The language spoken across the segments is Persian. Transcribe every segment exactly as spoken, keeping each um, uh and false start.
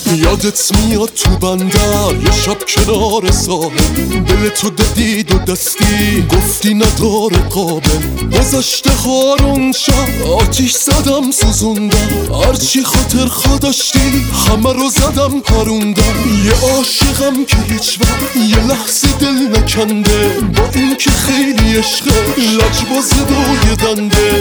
یادت میاد تو بندر یه شب کنار ساحل، دل تو دادی دو دستی گفتی نداره قابل. گذشته هارون شب آتیش زدم سوزوندم، هرچی خاطر خوا داشتی همه رو زدم پروندم. یه عاشقم که هیچ وقت یه لحظه دل نکنده، با این که خیلی عشقه لجباز دوی دنده.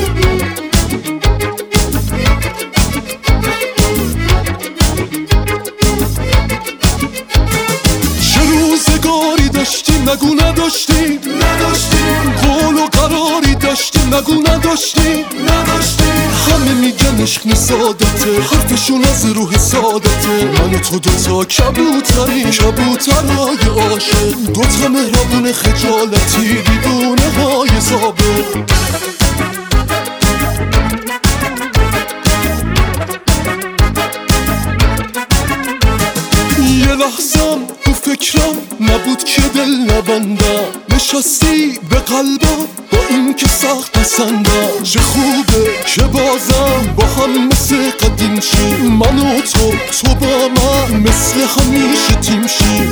روزگاری داشتیم نگو نداشتیم نداشتیم، قول و قراری داشتیم نگو نداشتیم نداشتیم. همه میگن عشق سادته، حرفشون از روح سادته. من و تو دوتا کبوتریم، کبوترهای عاشق، دوتا مهربون خجالتی دیوونه های ضابط. یه لحظم تو فکرم نبود که دل نبندم، نشستی به قلبم با این که سخت پسندم. چه خوبه که بازم با هم مثل قدیم شی، من و تو تو با من مثل همیشه تیم شی.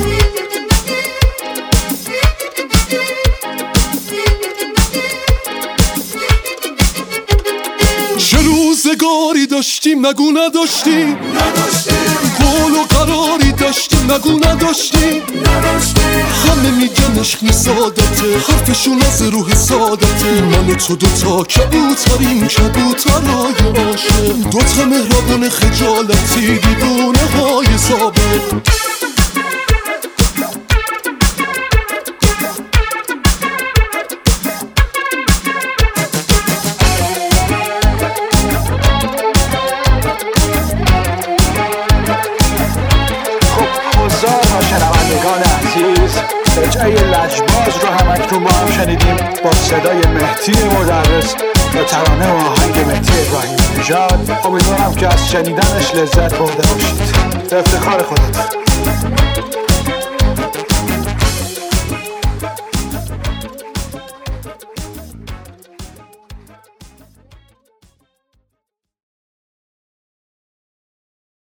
چه روزگاری داشتیم نگو نداشتیم نداشتیم، قول و قراری داشتیم نگو نداشتیم نداشتیم. همه میگن عشق سادته، حرفشون از روح سادته. من و تو دوتا کبوتریم، کبوترهای عاشق، دوتا مهربون خجالتی دیوونه های ضابط. شنوندگان عزیز، رجعه لجباز رو همکنون با هم شنیدیم با صدای مهدی مدرس و ترانه و آهنگ مهدی ابراهیمی نژاد. امیدوارم که از شنیدنش لذت برده باشید. به افتخار خودت.